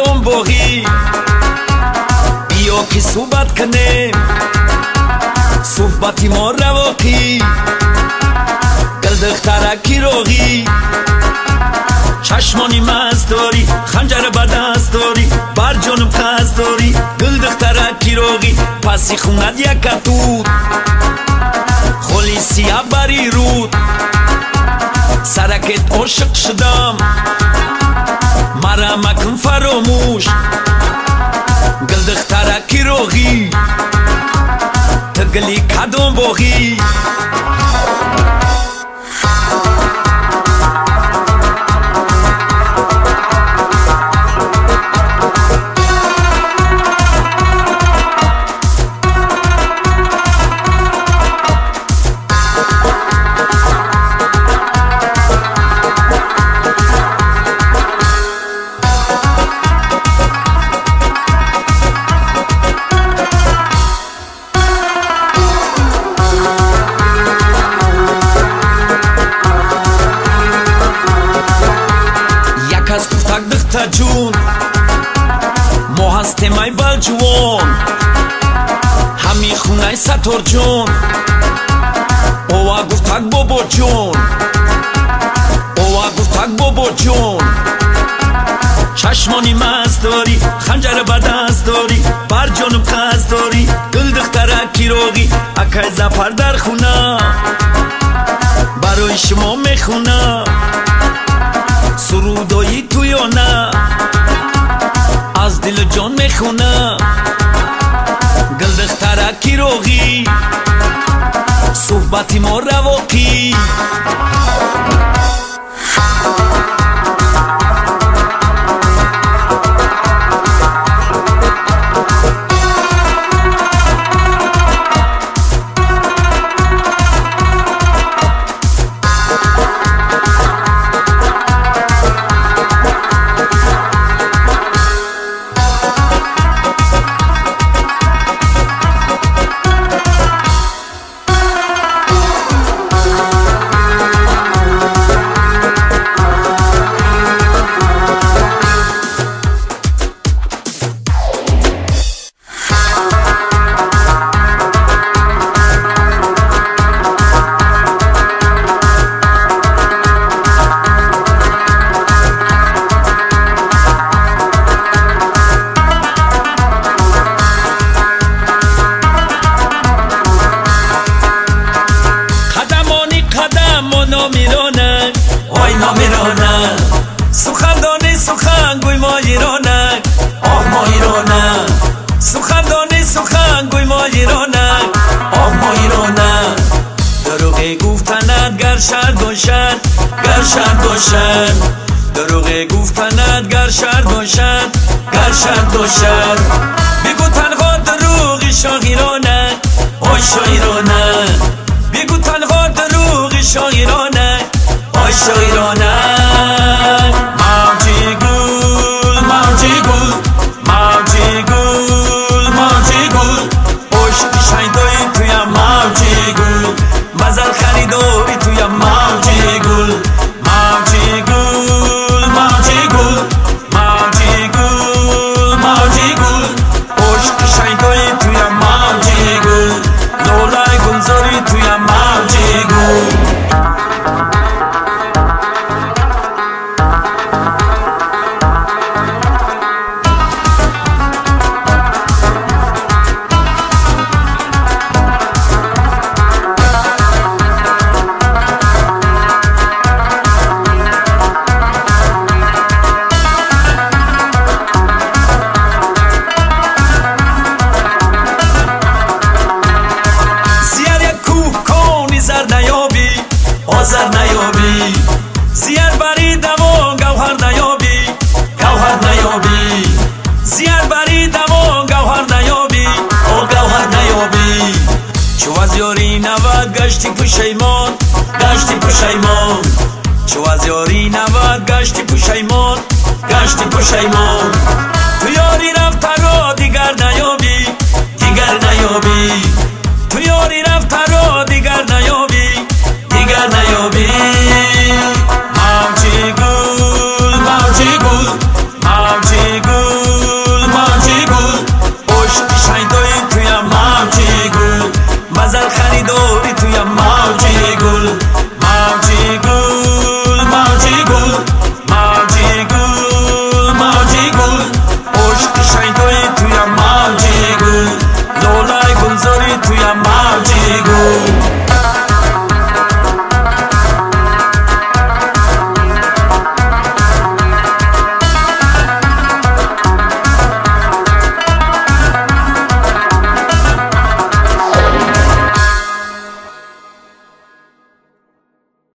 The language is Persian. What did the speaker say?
کدام باغی بیا که صحبت کنیم صحبتی ما رواقی گل دخترکی راغی چشمانی مست داری خنجر به دست داری بر جانم قصد داری گل دخترکی راغی پسی خوند یک کتود خولی سیاه بری رود سرکت عاشق شدم مرا مکن فراموش گل دخترکی راغی تگلی کدام باغی جون ما هستیم ای بلجوان همی خونه ستار جون اوه گفتک بابا جون اوه گفتک بابا جون چشمانی مست داری خنجر به دست داری بر جانم قصد داری گل دخترکی راغی اکای زفر در خونه برای شما میخونه سرودایی تو یا نه از دل جان میخونه گل دخترکی راغی صحبتی ما رواقی نمیرانک آی نمیرانک سخندانی سخنگوی ما ایرانک آه ما ایرانک سخندانی سخنگوی ما ایرانک آه ما ایرانک دروغی گفتند گر شرد باشد گر شرد باشد دروغی گفتند گر شرد باشد گر شرد باشد بگو تنها دروغی شاهیرانک آی شاهیرانک بگو تنها دروغی شاهیرانک آی شاهیرانک موجی گل موجی گل موجی گل موجی گل عشق شیدایی توی موجی گل مزل خریداری توی موجی گل موجی گل موجی گل موجی گل موجی گل عشق شیدایی توی موجی گل لولای گلزاری توی موجی گل آذر نیابی زیر بری دوان گوهر نیابی گوهر نیابی زیر بری دوان گوهر نیابی او گوهر نیابی چو از یاری نود گشتی پشیمان گشتی پشیمان چو از یاری نود گشتی پشیمان گشتی پشیمان تو یاری رفت را دیگر نیابی دیگر نیابی